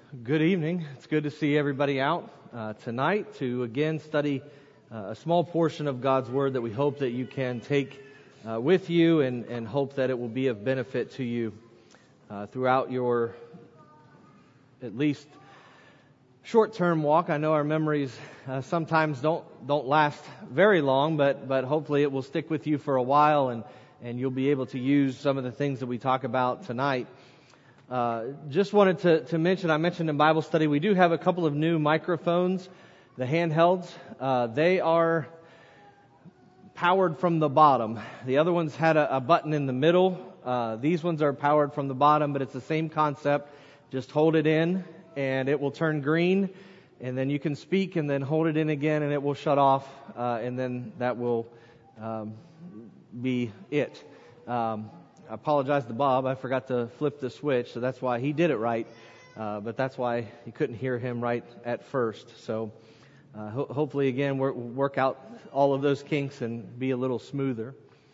Good evening. It's good to see everybody out tonight to again study a small portion of God's Word that we hope that you can take with you and hope that it will be of benefit to you throughout your at least short-term walk. I know our memories sometimes don't last very long, but hopefully it will stick with you for a while and you'll be able to use some of the things that we talk about tonight. Just wanted to mention, I mentioned in Bible study, we do have a couple of new microphones, the handhelds. They are powered from the bottom. The other ones had a button in the middle. These ones are powered from the bottom, but it's the same concept. Just hold it in and it will turn green, and then you can speak and then hold it in again and it will shut off, and then that will be it. I apologize to Bob. I forgot to flip the switch, so that's why he did it right. But that's why you couldn't hear him right at first. So hopefully, again, work out all of those kinks and be a little smoother.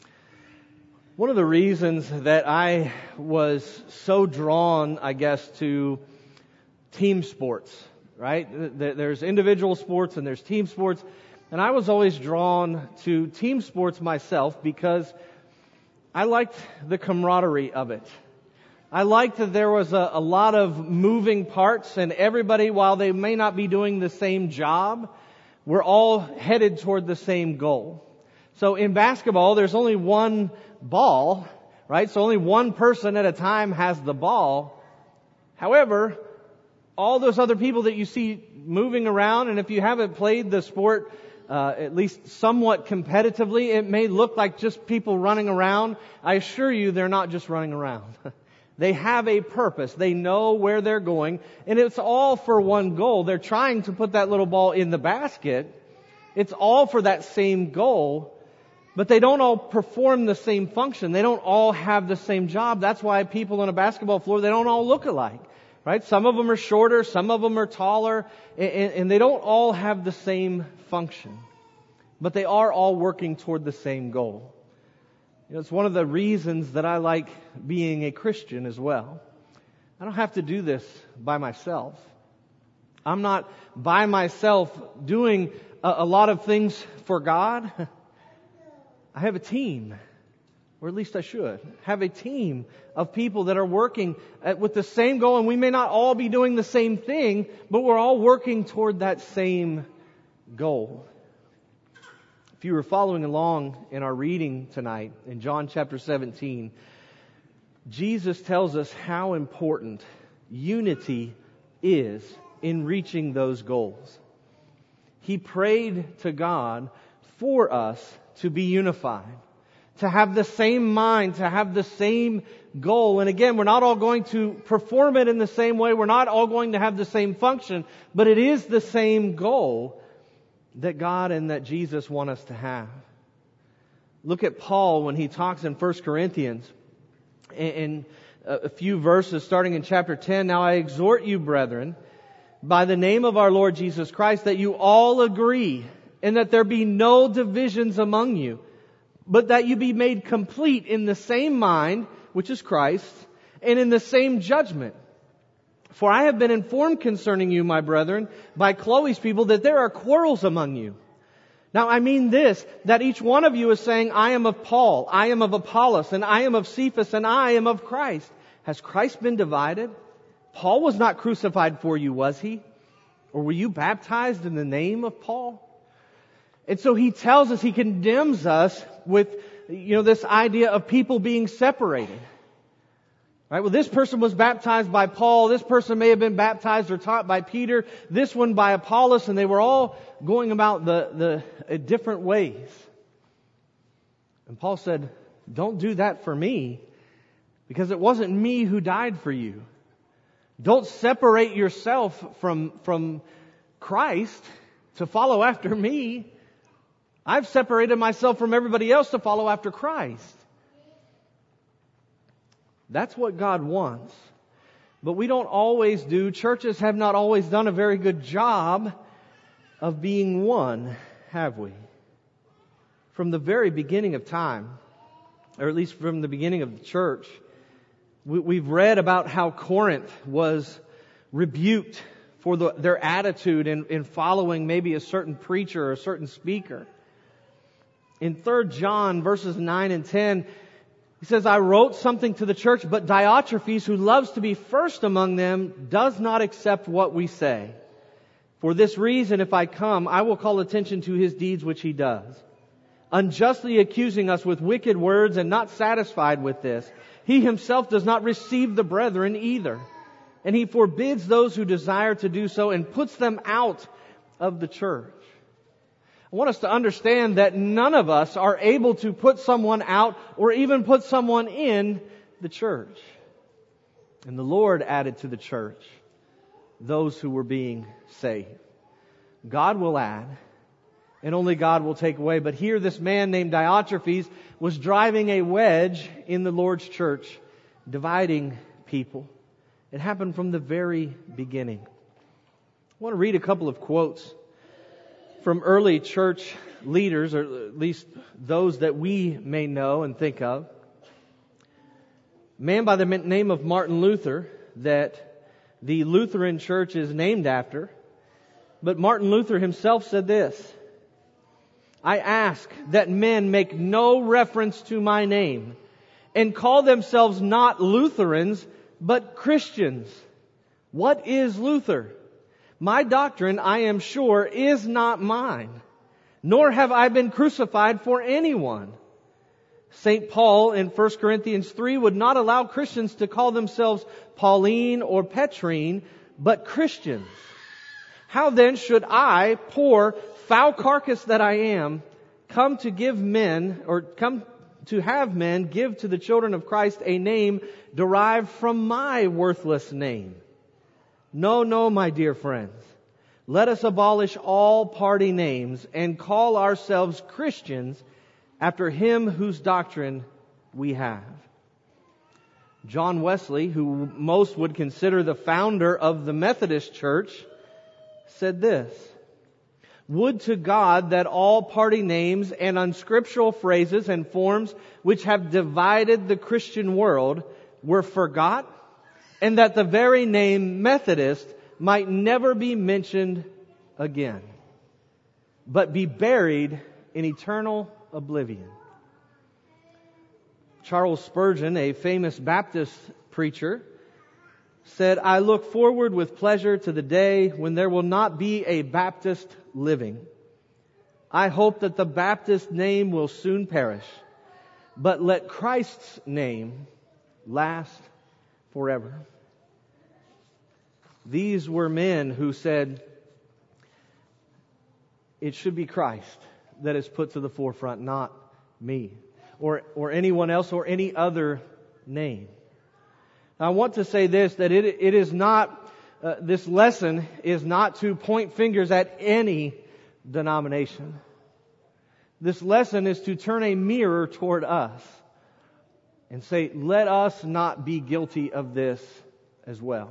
One of the reasons that I was so drawn, I guess, to team sports, right? There's individual sports and there's team sports. And I was always drawn to team sports myself because I liked the camaraderie of it. I liked that there was a lot of moving parts, and everybody, while they may not be doing the same job, we're all headed toward the same goal. So in basketball, there's only one ball, right? So only one person at a time has the ball. However, all those other people that you see moving around, and if you haven't played the sport at least somewhat competitively, it may look like just people running around. I assure you they're not just running around. They have a purpose. They know where they're going, and it's all for one goal. They're trying to put that little ball in the basket. It's all for that same goal, but they don't all perform the same function. They don't all have the same job. That's why people on a basketball floor, they don't all look alike, right? Some of them are shorter, some of them are taller, and they don't all have the same function, but they are all working toward the same goal. It's one of the reasons that I like being a Christian as well. I don't have to do this by myself. I'm not by myself doing a lot of things for God. I have a team, or at least I should have a team of people that are working with the same goal, and we may not all be doing the same thing, but we're all working toward that same goal. If you were following along in our reading tonight in John chapter 17, Jesus tells us how important unity is in reaching those goals. He prayed to God for us to be unified, to have the same mind, to have the same goal. And again, we're not all going to perform it in the same way. We're not all going to have the same function, but it is the same goal that God and that Jesus want us to have. Look at Paul when he talks in 1 Corinthians in a few verses starting in chapter 10. Now I exhort you, brethren, by the name of our Lord Jesus Christ, that you all agree and that there be no divisions among you, but that you be made complete in the same mind, which is Christ, and in the same judgment. For I have been informed concerning you, my brethren, by Chloe's people, that there are quarrels among you. Now I mean this, that each one of you is saying, I am of Paul, I am of Apollos, and I am of Cephas, and I am of Christ. Has Christ been divided? Paul was not crucified for you, was he? Or were you baptized in the name of Paul? And so he tells us, he condemns us with, this idea of people being separated. Right? Well, this person was baptized by Paul. This person may have been baptized or taught by Peter. This one by Apollos, and they were all going about the different ways. And Paul said, don't do that for me, because it wasn't me who died for you. Don't separate yourself from Christ to follow after me. I've separated myself from everybody else to follow after Christ. That's what God wants. But we don't always do. Churches have not always done a very good job of being one, have we? From the very beginning of time, or at least from the beginning of the church, we've read about how Corinth was rebuked for their attitude in following maybe a certain preacher or a certain speaker. In 3 John verses 9 and 10, he says, I wrote something to the church, but Diotrephes, who loves to be first among them, does not accept what we say. For this reason, if I come, I will call attention to his deeds which he does, unjustly accusing us with wicked words, and not satisfied with this, he himself does not receive the brethren either. And he forbids those who desire to do so and puts them out of the church. I want us to understand that none of us are able to put someone out or even put someone in the church. And the Lord added to the church those who were being saved. God will add, and only God will take away. But here this man named Diotrephes was driving a wedge in the Lord's church, dividing people. It happened from the very beginning. I want to read a couple of quotes from early church leaders, or at least those that we may know and think of. A man by the name of Martin Luther, that the Lutheran Church is named after. But Martin Luther himself said this: I ask that men make no reference to my name and call themselves not Lutherans, but Christians. What is Luther? My doctrine, I am sure, is not mine, nor have I been crucified for anyone. St. Paul in 1 Corinthians 3 would not allow Christians to call themselves Pauline or Petrine, but Christians. How then should I, poor, foul carcass that I am, come to have men give to the children of Christ a name derived from my worthless name? No, my dear friends. Let us abolish all party names and call ourselves Christians after Him whose doctrine we have. John Wesley, who most would consider the founder of the Methodist Church, said this: Would to God that all party names and unscriptural phrases and forms which have divided the Christian world were forgot, and that the very name Methodist might never be mentioned again, but be buried in eternal oblivion. Charles Spurgeon, a famous Baptist preacher, said, I look forward with pleasure to the day when there will not be a Baptist living. I hope that the Baptist name will soon perish, but let Christ's name last forever. These were men who said, it should be Christ that is put to the forefront, not me, or anyone else, or any other name. Now, I want to say this, that it is not, this lesson is not to point fingers at any denomination. This lesson is to turn a mirror toward us and say, let us not be guilty of this as well.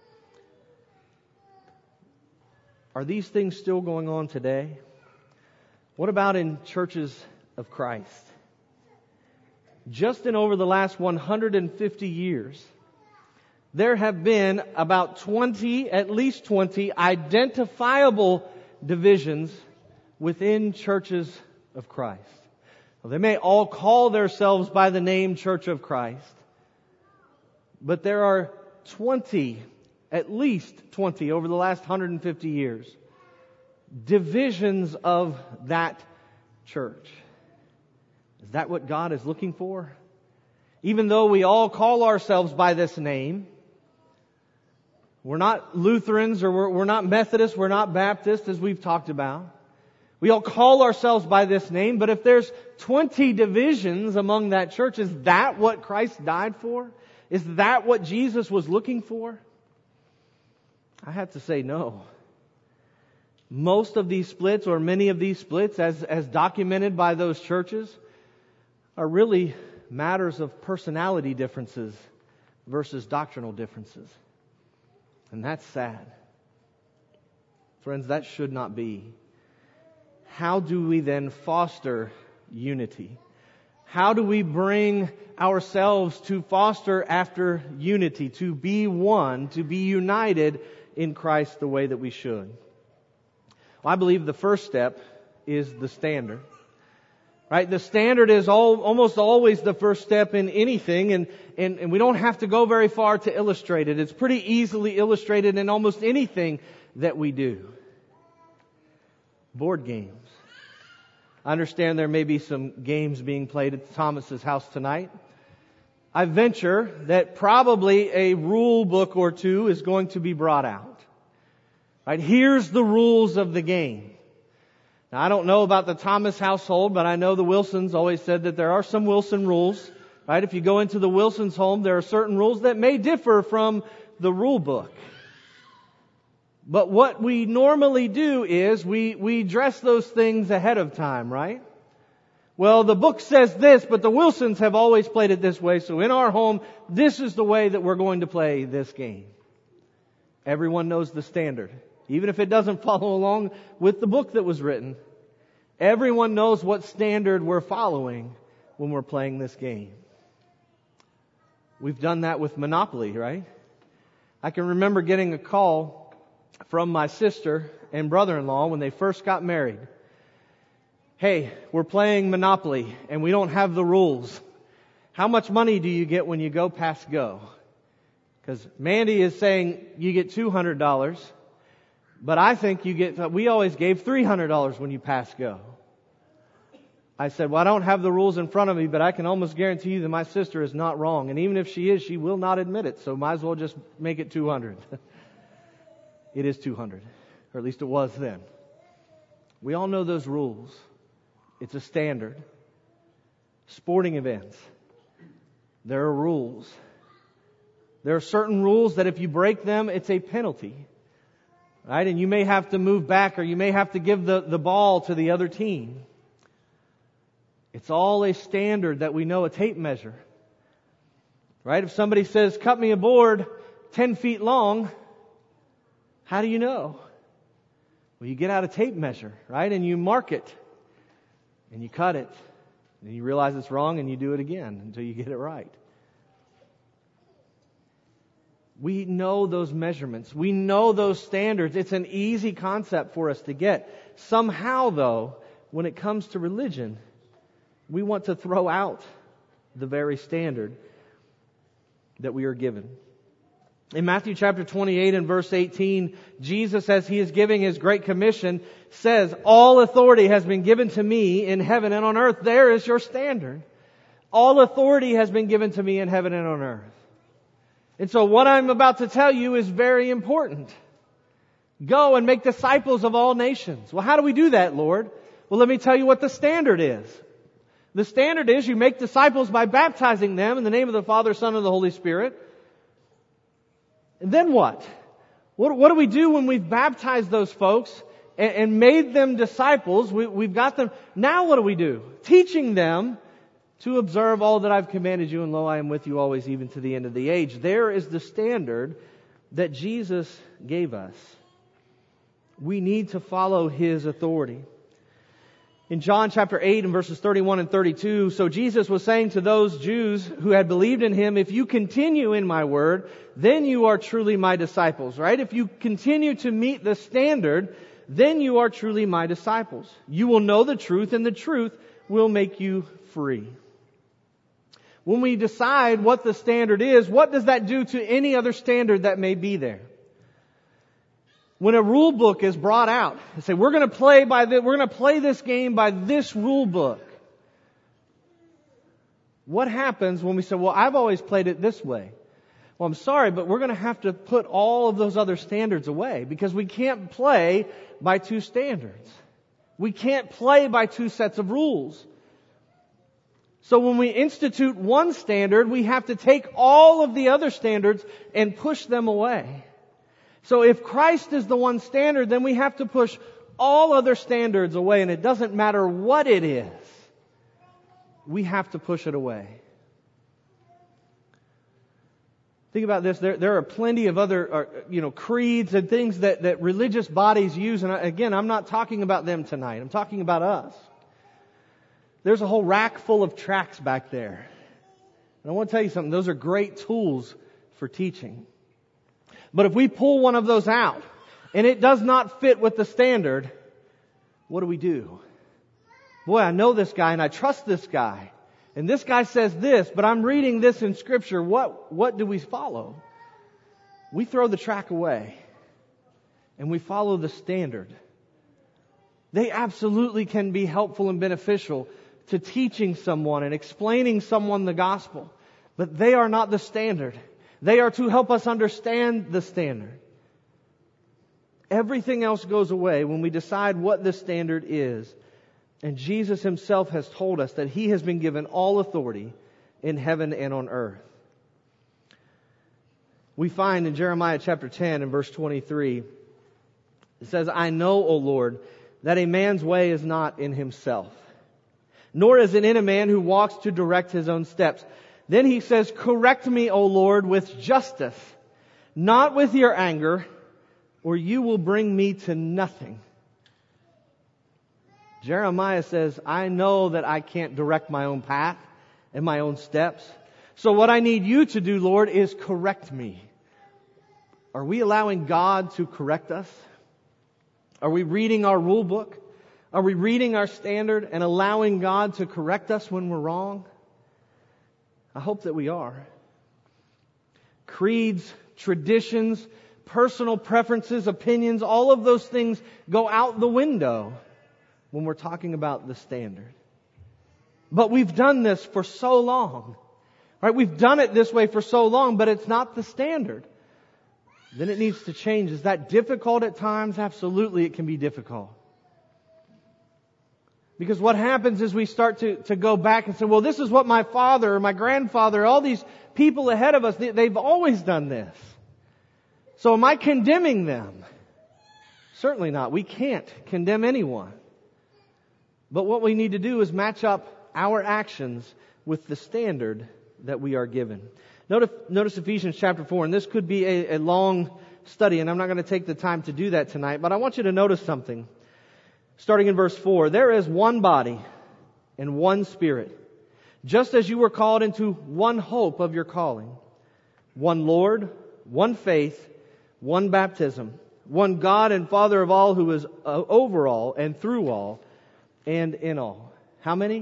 Are these things still going on today? What about in churches of Christ? Just in over the last 150 years, there have been about 20, at least 20, identifiable divisions within churches of Christ. Well, they may all call themselves by the name Church of Christ, but there are 20, at least 20 over the last 150 years, divisions of that church. Is that what God is looking for? Even though we all call ourselves by this name, we're not Lutherans, or we're not Methodists, we're not Baptists, as we've talked about. We all call ourselves by this name, but if there's 20 divisions among that church, is that what Christ died for? Is that what Jesus was looking for? I have to say no. Most of these splits, or many of these splits, as documented by those churches, are really matters of personality differences versus doctrinal differences. And that's sad. Friends, that should not be. How do we then foster unity? How do we bring ourselves to foster after unity, to be one, to be united in Christ the way that we should? Well, I believe the first step is the standard. Right? The standard is almost always the first step in anything, and we don't have to go very far to illustrate it. It's pretty easily illustrated in almost anything that we do. Board games. I understand there may be some games being played at Thomas's house tonight. I venture that probably a rule book or two is going to be brought out. Right? Here's the rules of the game. Now, I don't know about the Thomas household, but I know the Wilsons always said that there are some Wilson rules. Right? If you go into the Wilsons' home, there are certain rules that may differ from the rule book. But what we normally do is we dress those things ahead of time, right? Well, the book says this, but the Wilsons have always played it this way, so in our home, this is the way that we're going to play this game. Everyone knows the standard. Even if it doesn't follow along with the book that was written, everyone knows what standard we're following when we're playing this game. We've done that with Monopoly, right? I can remember getting a call from my sister and brother-in-law when they first got married. Hey, we're playing Monopoly and we don't have the rules. How much money do you get when you go past go? Because Mandy is saying you get $200, but I think we always gave $300 when you pass go. I said, well, I don't have the rules in front of me, but I can almost guarantee you that my sister is not wrong. And even if she is, she will not admit it. So might as well just make it 200. It is 200. Or at least it was then. We all know those rules. It's a standard. Sporting events. There are rules. There are certain rules that if you break them, it's a penalty. Right? And you may have to move back or you may have to give the ball to the other team. It's all a standard that we know, a tape measure. Right? If somebody says, cut me a board 10 feet long, how do you know? Well, you get out a tape measure, right? And you mark it. And you cut it. And you realize it's wrong and you do it again until you get it right. We know those measurements. We know those standards. It's an easy concept for us to get. Somehow, though, when it comes to religion, we want to throw out the very standard that we are given. In Matthew chapter 28 and verse 18, Jesus, as He is giving His Great Commission, says, all authority has been given to me in heaven and on earth. There is your standard. All authority has been given to me in heaven and on earth. And so what I'm about to tell you is very important. Go and make disciples of all nations. Well, how do we do that, Lord? Well, let me tell you what the standard is. The standard is you make disciples by baptizing them in the name of the Father, Son, and the Holy Spirit. And then what? What do we do when we've baptized those folks and made them disciples? We've got them. Now what do we do? Teaching them to observe all that I've commanded you, and lo, I am with you always, even to the end of the age. There is the standard that Jesus gave us. We need to follow His authority. In John chapter 8 and verses 31 and 32, so Jesus was saying to those Jews who had believed in Him, if you continue in my word, then you are truly my disciples, right? If you continue to meet the standard, then you are truly my disciples. You will know the truth, and the truth will make you free. When we decide what the standard is, what does that do to any other standard that may be there? When a rule book is brought out and say, we're going to play this game by this rule book. What happens when we say, well, I've always played it this way? Well, I'm sorry, but we're going to have to put all of those other standards away because we can't play by two standards. We can't play by two sets of rules. So when we institute one standard, we have to take all of the other standards and push them away. So if Christ is the one standard, then we have to push all other standards away, and it doesn't matter what it is. We have to push it away. Think about this. There are plenty of other, creeds and things that religious bodies use. And again, I'm not talking about them tonight. I'm talking about us. there's a whole rack full of tracts back there. And I want to tell you something, those are great tools for teaching. But if we pull one of those out and it does not fit with the standard, what do? Boy, I know this guy and I trust this guy. And this guy says this, but I'm reading this in Scripture. What do we follow? We throw the track away and we follow the standard. They absolutely can be helpful and beneficial to teaching someone and explaining someone the gospel. But they are not the standard. They are to help us understand the standard. Everything else goes away when we decide what the standard is. And Jesus Himself has told us that He has been given all authority in heaven and on earth. We find in Jeremiah chapter 10 and verse 23, it says, I know, O Lord, that a man's way is not in himself, nor is it in a man who walks to direct his own steps. Then He says, correct me, O Lord, with justice, not with your anger, or you will bring me to nothing. Jeremiah says, I know that I can't direct my own path and my own steps. So what I need you to do, Lord, is correct me. Are we allowing God to correct us? Are we reading our rule book? Are we reading our standard and allowing God to correct us when we're wrong? I hope that we are. Creeds, traditions, personal preferences, opinions, all of those things go out the window when we're talking about the standard. But we've done this for so long. Right? We've done it this way for so long, but it's not the standard. Then it needs to change. Is that difficult at times? Absolutely, it can be difficult. Because what happens is we start to go back and say, well, this is what my father or my grandfather, all these people ahead of us, they've always done this. So am I condemning them? Certainly not. We can't condemn anyone. But what we need to do is match up our actions with the standard that we are given. Notice Ephesians chapter 4, and this could be a long study, and I'm not going to take the time to do that tonight, but I want you to notice something. Starting in verse 4, there is one body and one Spirit, just as you were called into one hope of your calling. One Lord, one faith, one baptism, one God and Father of all, who is over all and through all and in all. How many?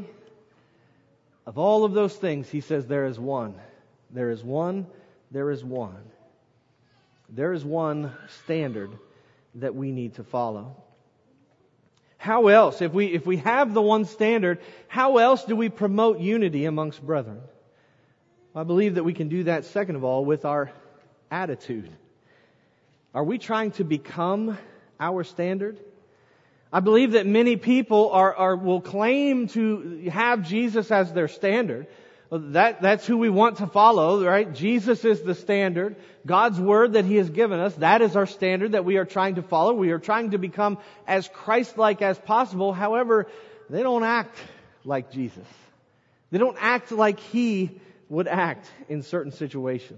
Of all of those things, He says there is one. There is one. There is one. There is one standard that we need to follow. How else, if we have the one standard, how else do we promote unity amongst brethren? I believe that we can do that, second of all, with our attitude. Are we trying to become our standard? I believe that many people will claim to have Jesus as their standard. That's who we want to follow, right? Jesus is the standard. God's Word that He has given us, that is our standard that we are trying to follow. We are trying to become as Christ-like as possible. However, they don't act like Jesus. They don't act like He would act in certain situations.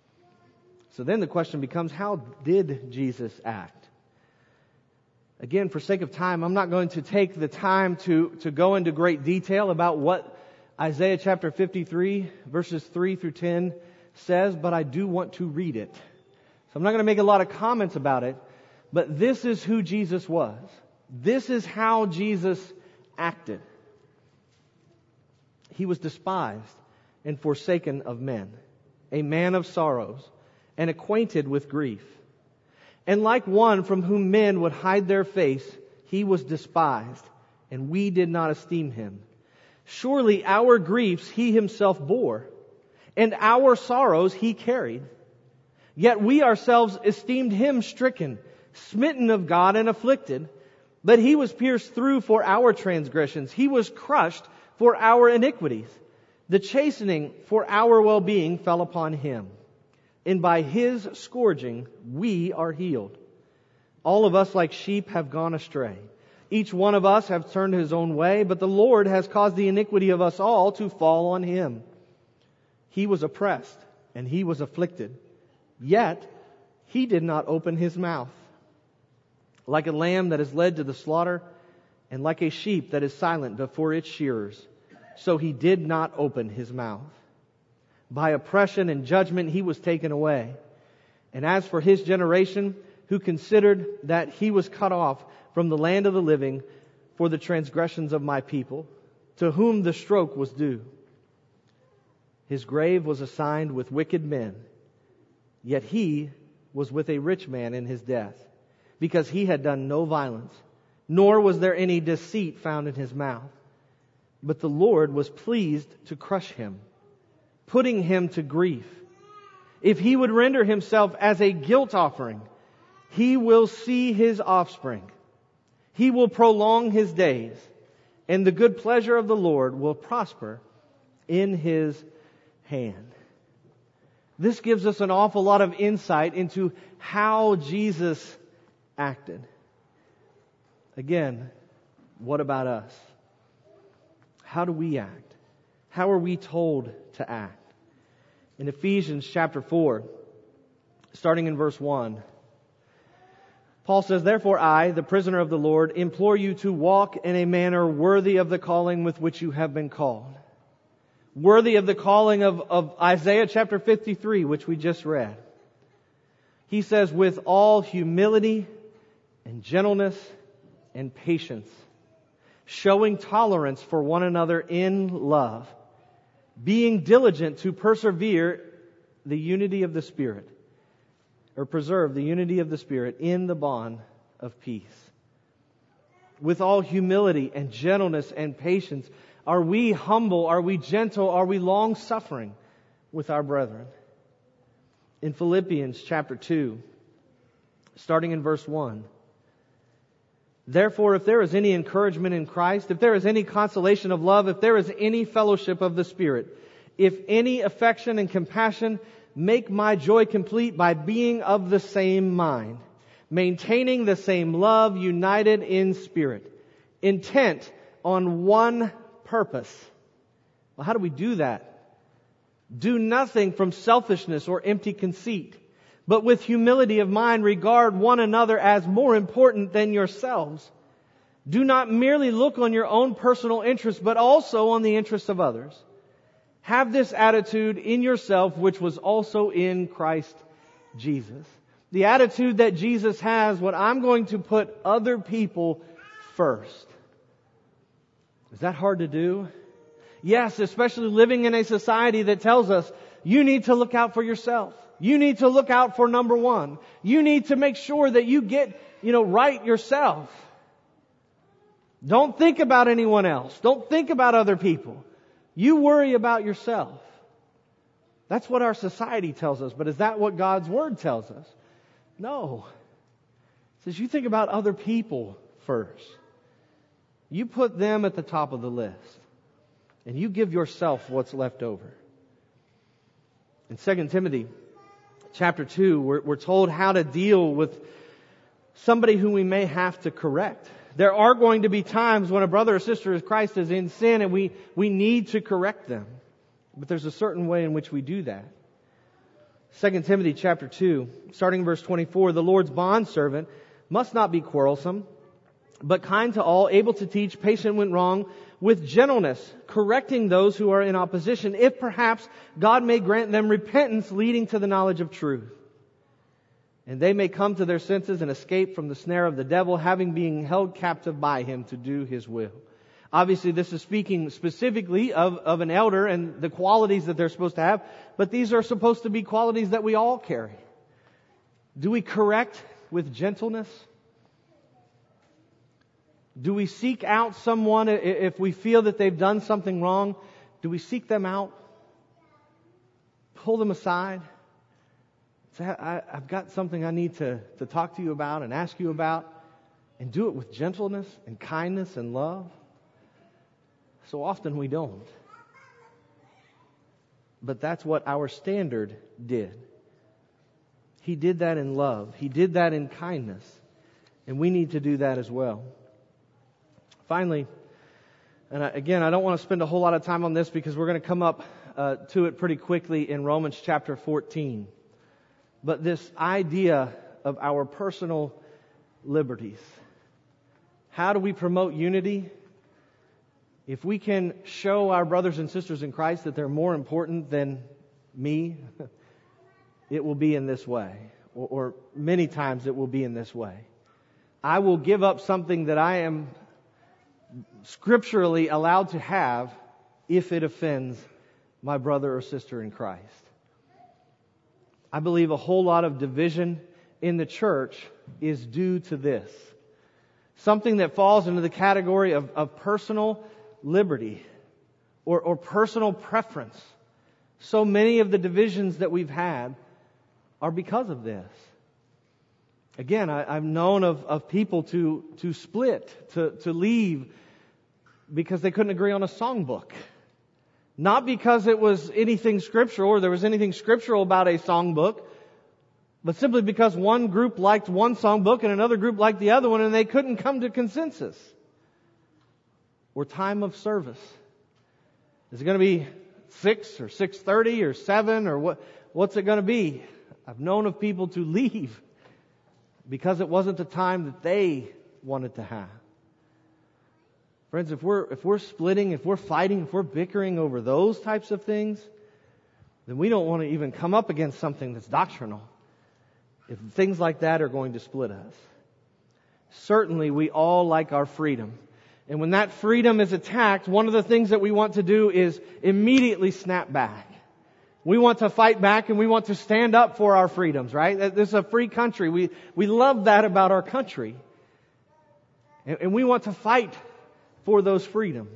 So then the question becomes, how did Jesus act? Again, for sake of time, I'm not going to take the time to go into great detail about what Isaiah chapter 53, verses 3 through 10 says, but I do want to read it. So I'm not going to make a lot of comments about it, but this is who Jesus was. This is how Jesus acted. He was despised and forsaken of men, a man of sorrows, and acquainted with grief. And like one from whom men would hide their face, He was despised, and we did not esteem Him. Surely our griefs He Himself bore, and our sorrows He carried. Yet we ourselves esteemed Him stricken, smitten of God, and afflicted. But He was pierced through for our transgressions. He was crushed for our iniquities. The chastening for our well-being fell upon Him. And by His scourging we are healed. All of us like sheep have gone astray. Each one of us have turned his own way, but the Lord has caused the iniquity of us all to fall on Him. He was oppressed and He was afflicted, yet He did not open His mouth. Like a lamb that is led to the slaughter, and like a sheep that is silent before its shearers, so he did not open his mouth. By oppression and judgment he was taken away. And as for his generation, who considered that he was cut off from the land of the living for the transgressions of my people, to whom the stroke was due. His grave was assigned with wicked men, yet he was with a rich man in his death, because he had done no violence, nor was there any deceit found in his mouth. But the Lord was pleased to crush him, putting him to grief. If he would render himself as a guilt offering, he will see his offspring. He will prolong his days, and the good pleasure of the Lord will prosper in his hand. This gives us an awful lot of insight into how Jesus acted. Again, what about us? How do we act? How are we told to act? In Ephesians chapter 4, starting in verse 1, Paul says, "Therefore I, the prisoner of the Lord, implore you to walk in a manner worthy of the calling with which you have been called." Worthy of the calling of Isaiah chapter 53, which we just read. He says, "With all humility and gentleness and patience, showing tolerance for one another in love, being diligent to persevere the unity of the Spirit," or preserve the unity of the Spirit in the bond of peace. With all humility and gentleness and patience, are we humble? Are we gentle? Are we long-suffering with our brethren? In Philippians chapter 2, starting in verse 1, "Therefore, if there is any encouragement in Christ, if there is any consolation of love, if there is any fellowship of the Spirit, if any affection and compassion, make my joy complete by being of the same mind, maintaining the same love, united in spirit, intent on one purpose." Well, how do we do that? "Do nothing from selfishness or empty conceit, but with humility of mind regard one another as more important than yourselves. Do not merely look on your own personal interests, but also on the interests of others. Have this attitude in yourself, which was also in Christ Jesus." The attitude that Jesus has, when I'm going to put other people first. Is that hard to do? Yes, especially living in a society that tells us, you need to look out for yourself. You need to look out for number one. You need to make sure that you get, right yourself. Don't think about anyone else. Don't think about other people. You worry about yourself. That's what our society tells us. But is that what God's Word tells us? No. It says you think about other people first. You put them at the top of the list. And you give yourself what's left over. In 2 Timothy chapter 2, we're told how to deal with somebody who we may have to correct. There are going to be times when a brother or sister of Christ is in sin and we need to correct them. But there's a certain way in which we do that. 2 Timothy chapter 2, starting in verse 24, "The Lord's bondservant must not be quarrelsome, but kind to all, able to teach, patient when wrong, with gentleness, correcting those who are in opposition, if perhaps God may grant them repentance leading to the knowledge of truth. And they may come to their senses and escape from the snare of the devil, having been held captive by him to do his will." Obviously, this is speaking specifically of an elder and the qualities that they're supposed to have, but these are supposed to be qualities that we all carry. Do we correct with gentleness? Do we seek out someone if we feel that they've done something wrong? Do we seek them out? Pull them aside? Say, I've got something I need to talk to you about and ask you about. And do it with gentleness and kindness and love? So often we don't. But that's what our standard did. He did that in love. He did that in kindness. And we need to do that as well. Finally, and again, I don't want to spend a whole lot of time on this because we're going to come up to it pretty quickly in Romans chapter 14. But this idea of our personal liberties. How do we promote unity? If we can show our brothers and sisters in Christ that they're more important than me, it will be in this way. Or many times it will be in this way. I will give up something that I am scripturally allowed to have if it offends my brother or sister in Christ. I believe a whole lot of division in the church is due to this. Something that falls into the category of personal liberty or personal preference. So many of the divisions that we've had are because of this. Again, I've known of people to split, to leave because they couldn't agree on a songbook. Not because it was anything scriptural or there was anything scriptural about a songbook, but simply because one group liked one songbook and another group liked the other one, and they couldn't come to consensus. Or time of service. Is it going to be 6 or 6:30 or 7 or what's it going to be? I've known of people to leave because it wasn't the time that they wanted to have. Friends, if we're splitting, if we're fighting, if we're bickering over those types of things, then we don't want to even come up against something that's doctrinal. If things like that are going to split us. Certainly we all like our freedom. And when that freedom is attacked, one of the things that we want to do is immediately snap back. We want to fight back and we want to stand up for our freedoms, right? This is a free country. We love that about our country. And we want to fight for those freedoms.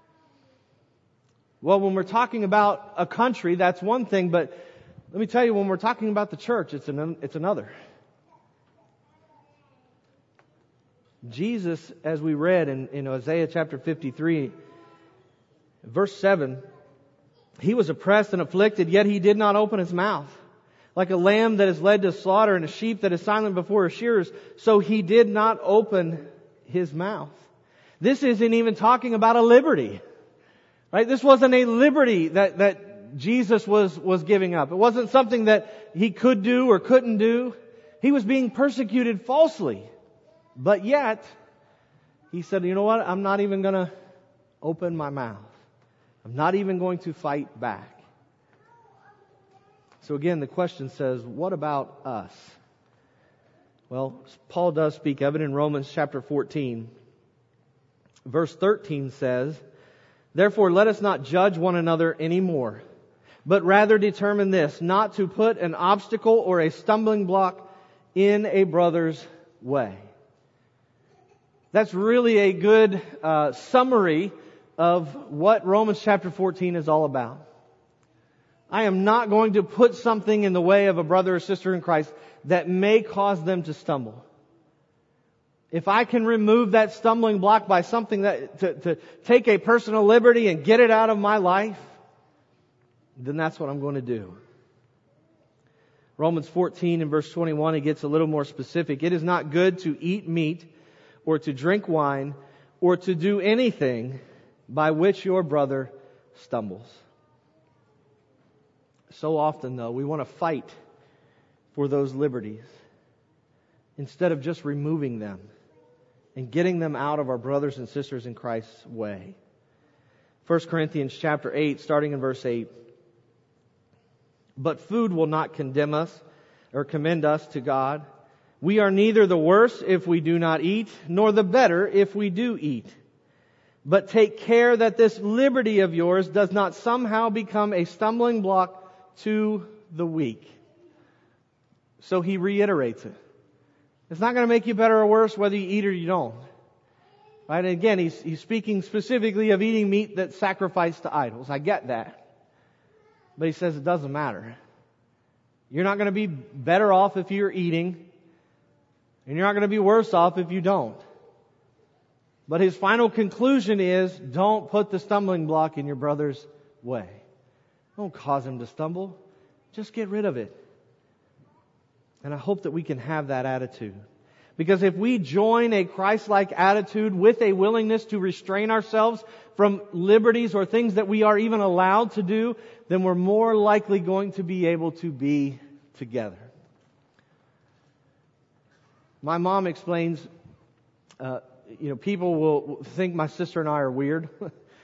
Well, when we're talking about a country, that's one thing, but let me tell you, when we're talking about the church, it's another. Jesus, as we read in Isaiah chapter 53, verse 7, He was oppressed and afflicted, yet He did not open His mouth. Like a lamb that is led to slaughter and a sheep that is silent before her shearers, so He did not open His mouth. This isn't even talking about a liberty. Right? This wasn't a liberty that Jesus was giving up. It wasn't something that He could do or couldn't do. He was being persecuted falsely. But yet, He said, you know what? I'm not even going to open my mouth. I'm not even going to fight back. So again, the question says, what about us? Well, Paul does speak of it in Romans chapter 14. Verse 13 says, therefore let us not judge one another anymore, but rather determine this, not to put an obstacle or a stumbling block in a brother's way. That's really a good summary of what Romans chapter 14 is all about. I am not going to put something in the way of a brother or sister in Christ that may cause them to stumble. If I can remove that stumbling block by something to take a personal liberty and get it out of my life, then that's what I'm going to do. Romans 14 and verse 21, it gets a little more specific. It is not good to eat meat or to drink wine or to do anything by which your brother stumbles. So often, though, we want to fight for those liberties instead of just removing them and getting them out of our brothers and sisters in Christ's way. 1 Corinthians chapter 8, starting in verse 8. But food will not condemn us or commend us to God. We are neither the worse if we do not eat, nor the better if we do eat. But take care that this liberty of yours does not somehow become a stumbling block to the weak. So he reiterates it. It's not going to make you better or worse whether you eat or you don't. Right? And again, he's speaking specifically of eating meat that's sacrificed to idols. I get that. But he says it doesn't matter. You're not going to be better off if you're eating, and you're not going to be worse off if you don't. But his final conclusion is, don't put the stumbling block in your brother's way. Don't cause him to stumble. Just get rid of it. And I hope that we can have that attitude. Because if we join a Christ-like attitude with a willingness to restrain ourselves from liberties or things that we are even allowed to do, then we're more likely going to be able to be together. My mom explains, people will think my sister and I are weird.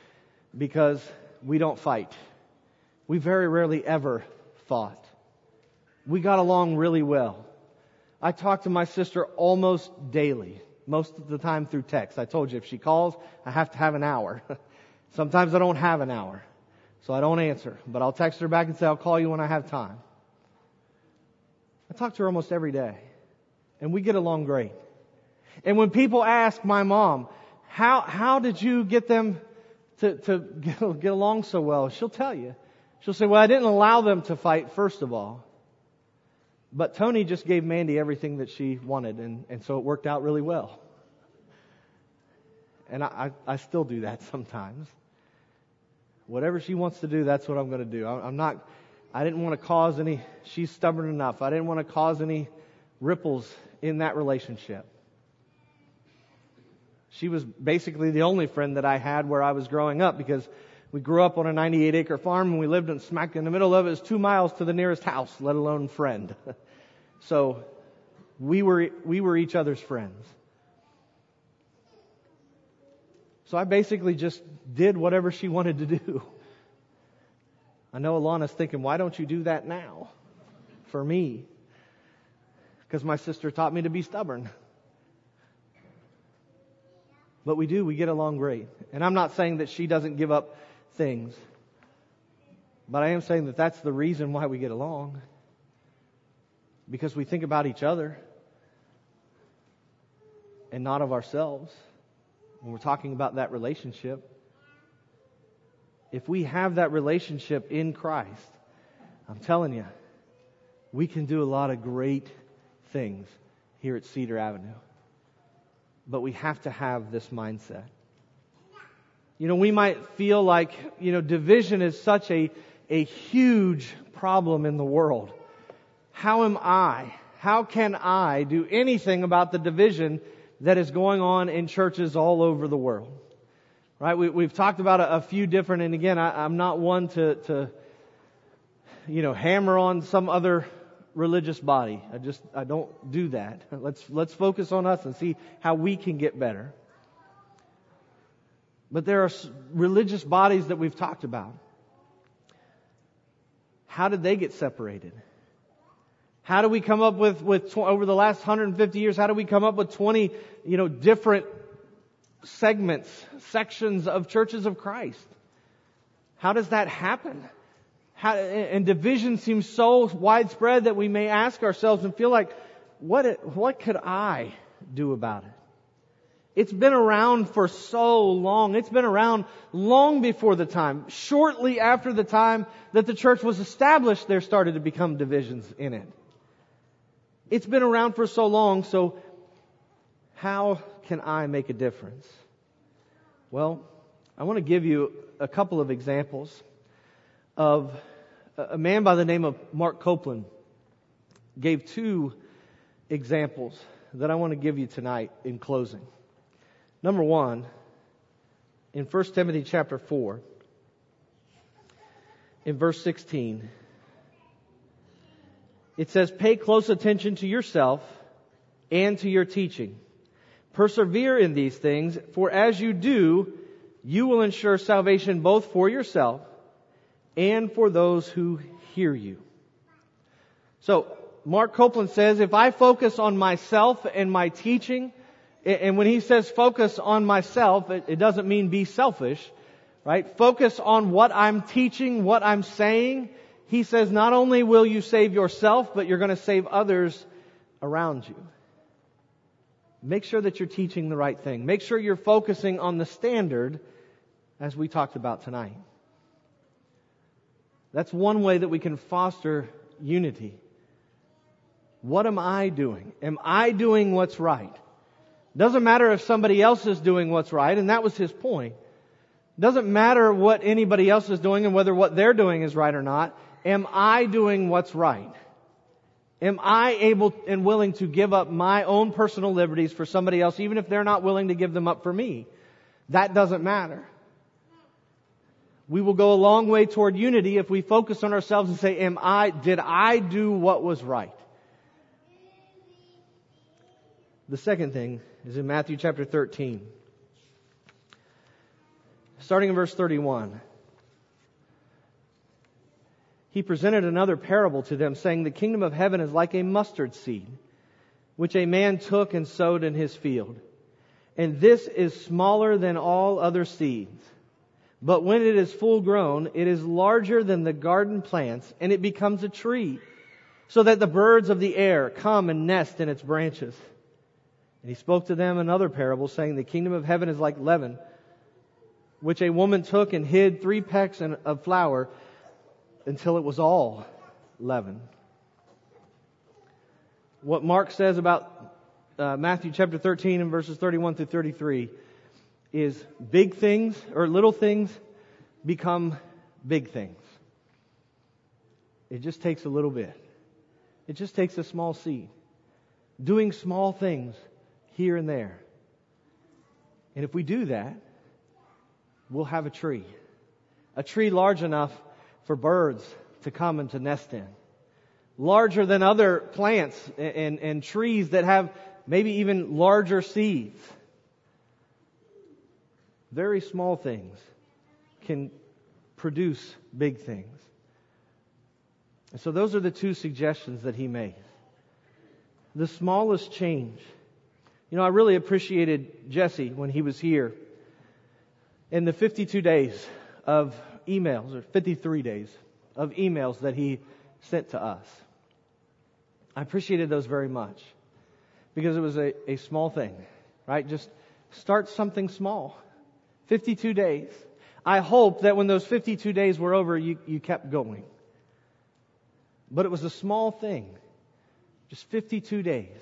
because we don't fight. We very rarely ever fought. We got along really well. I talk to my sister almost daily, most of the time through text. I told you, if she calls, I have to have an hour. Sometimes I don't have an hour, so I don't answer. But I'll text her back and say, I'll call you when I have time. I talk to her almost every day, and we get along great. And when people ask my mom, how did you get them to get along so well? She'll tell you. She'll say, well, I didn't allow them to fight, first of all. But Tony just gave Mandy everything that she wanted, and so it worked out really well. And I still do that sometimes. Whatever she wants to do, that's what I'm going to do. I didn't want to cause any, she's stubborn enough. I didn't want to cause any ripples in that relationship. She was basically the only friend that I had where I was growing up, because we grew up on a 98-acre farm and we lived smack in the middle of it. It was 2 miles to the nearest house, let alone friend. So we were each other's friends. So I basically just did whatever she wanted to do. I know Alana's thinking, why don't you do that now for me? Because my sister taught me to be stubborn. But we get along great. And I'm not saying that she doesn't give up things. But I am saying that that's the reason why we get along. Because we think about each other and not of ourselves when we're talking about that relationship. If we have that relationship in Christ, I'm telling you, we can do a lot of great things here at Cedar Avenue. But we have to have this mindset. We might feel like, division is such a huge problem in the world. How can I do anything about the division that is going on in churches all over the world? Right? We've talked about a few different, and again, I'm not one to hammer on some other religious body. I don't do that. Let's focus on us and see how we can get better. But there are religious bodies that we've talked about. How did they get separated? How do we come up with over the last 150 years, how do we come up with 20, different sections of churches of Christ? How does that happen? And division seems so widespread that we may ask ourselves and feel like, what could I do about it? It's been around for so long. It's been around long before the time. Shortly after the time that the church was established, there started to become divisions in it. It's been around for so long, so how can I make a difference? Well, I want to give you a couple of examples of a man by the name of Mark Copeland. Gave 2 examples that I want to give you tonight in closing. Number 1, in 1 Timothy chapter 4, in verse 16, it says, "Pay close attention to yourself and to your teaching. Persevere in these things, for as you do, you will ensure salvation both for yourself and for those who hear you." So, Mark Copeland says, if I focus on myself and my teaching, and when he says focus on myself, it doesn't mean be selfish, right? Focus on what I'm teaching, what I'm saying. He says not only will you save yourself, but you're going to save others around you. Make sure that you're teaching the right thing. Make sure you're focusing on the standard as we talked about tonight. That's one way that we can foster unity. What am I doing? Am I doing what's right? Doesn't matter if somebody else is doing what's right, and that was his point. Doesn't matter what anybody else is doing and whether what they're doing is right or not. Am I doing what's right? Am I able and willing to give up my own personal liberties for somebody else, even if they're not willing to give them up for me? That doesn't matter. We will go a long way toward unity if we focus on ourselves and say, did I do what was right? The second thing is in Matthew chapter 13. starting in verse 31. He presented another parable to them, saying, "The kingdom of heaven is like a mustard seed, which a man took and sowed in his field. And this is smaller than all other seeds. But when it is full grown, it is larger than the garden plants, and it becomes a tree, so that the birds of the air come and nest in its branches." And he spoke to them another parable, saying, "The kingdom of heaven is like leaven, which a woman took and hid 3 pecks of flour until it was all leaven." What Mark says about Matthew chapter 13 and verses 31 through 33 is big things or little things become big things. It just takes a little bit. It just takes a small seed. Doing small things here and there. And if we do that, we'll have a tree. A tree large enough for birds to come and to nest in. Larger than other plants and trees that have maybe even larger seeds. Very small things can produce big things. And so those are the 2 suggestions that he made. The smallest change. You know, I really appreciated Jesse when he was here. In the 52 days of emails, or 53 days of emails that he sent to us. I appreciated those very much. Because it was a small thing, right? Just start something small. 52 days. I hope that when those 52 days were over, you kept going. But it was a small thing. Just 52 days.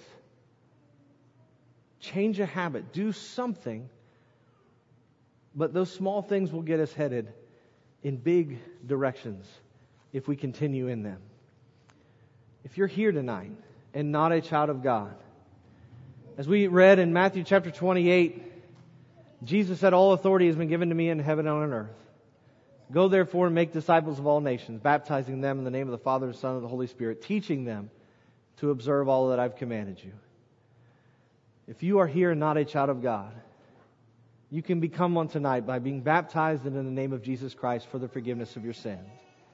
Change a habit. Do something. But those small things will get us headed in big directions if we continue in them. If you're here tonight and not a child of God, as we read in Matthew chapter 28, Jesus said, "All authority has been given to me in heaven and on earth. Go therefore and make disciples of all nations, baptizing them in the name of the Father, the Son, and the Holy Spirit, teaching them to observe all that I've commanded you." If you are here and not a child of God, you can become one tonight by being baptized in the name of Jesus Christ for the forgiveness of your sins.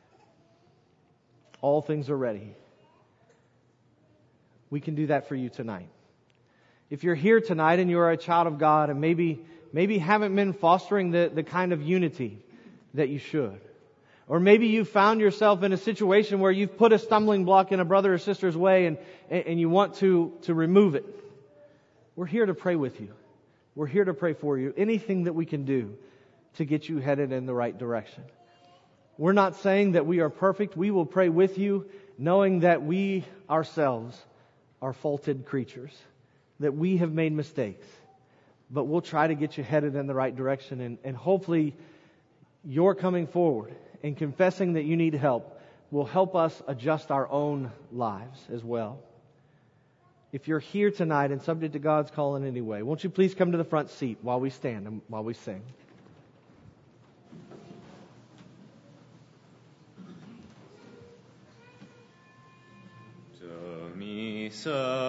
All things are ready. We can do that for you tonight. If you're here tonight and you're a child of God and maybe haven't been fostering the kind of unity that you should, or maybe you found yourself in a situation where you've put a stumbling block in a brother or sister's way and you want to remove it, we're here to pray with you. We're here to pray for you. Anything that we can do to get you headed in the right direction. We're not saying that we are perfect. We will pray with you, knowing that we ourselves are faulted creatures, that we have made mistakes. But we'll try to get you headed in the right direction, and hopefully your coming forward and confessing that you need help will help us adjust our own lives as well. If you're here tonight and subject to God's call in any way, won't you please come to the front seat while we stand and while we sing. To me, so